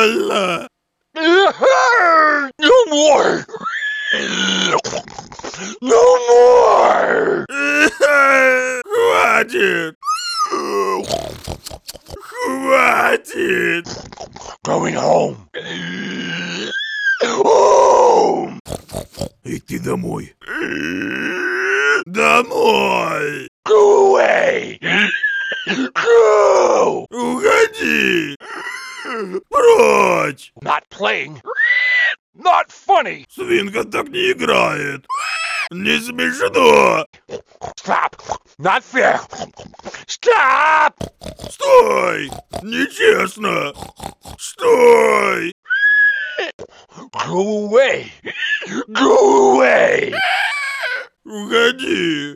больно! No more! No more! Хватит! Хватит! Going home! Home! Идти домой. Домой! Go away! Go! Уходи! Прочь! Not playing! Not funny! Свинка так не играет! Не смешно! Stop! Not fair! Stop! Стой! Нечестно! Стой! Go away! Go away! Уходи!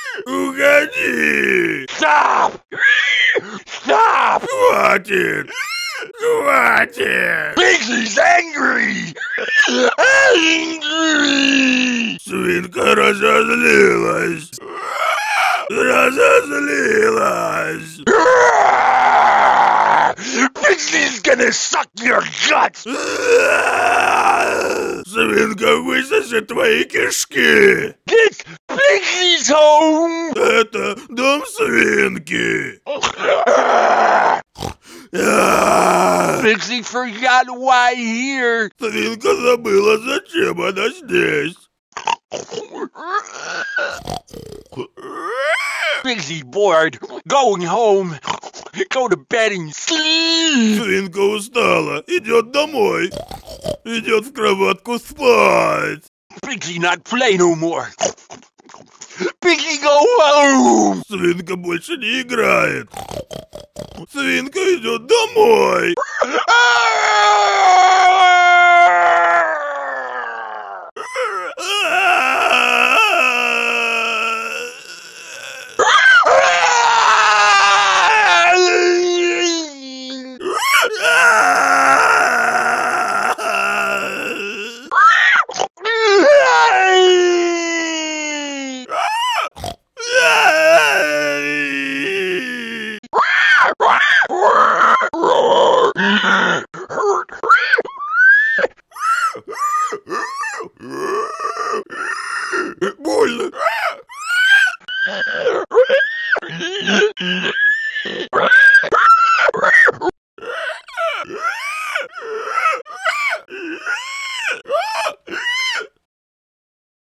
Уходи! Stop! Stop! Хватит! Хватит! Pigsy's angry! Angry! Свинка разозлилась! Разозлилась! Pigsy's gonna suck your guts! Свинка высосет твои кишки! It's Pigsy's home! Это дом свинки! Pixie forgot why here! Свинка забыла, зачем она здесь. Pixie bored, going home. Go to bed and sleep! Свинка устала, идет домой. Идет в кроватку спать. Pixie not play no more. Pixie go home! Свинка больше не играет. Свинка идет домой. Больно.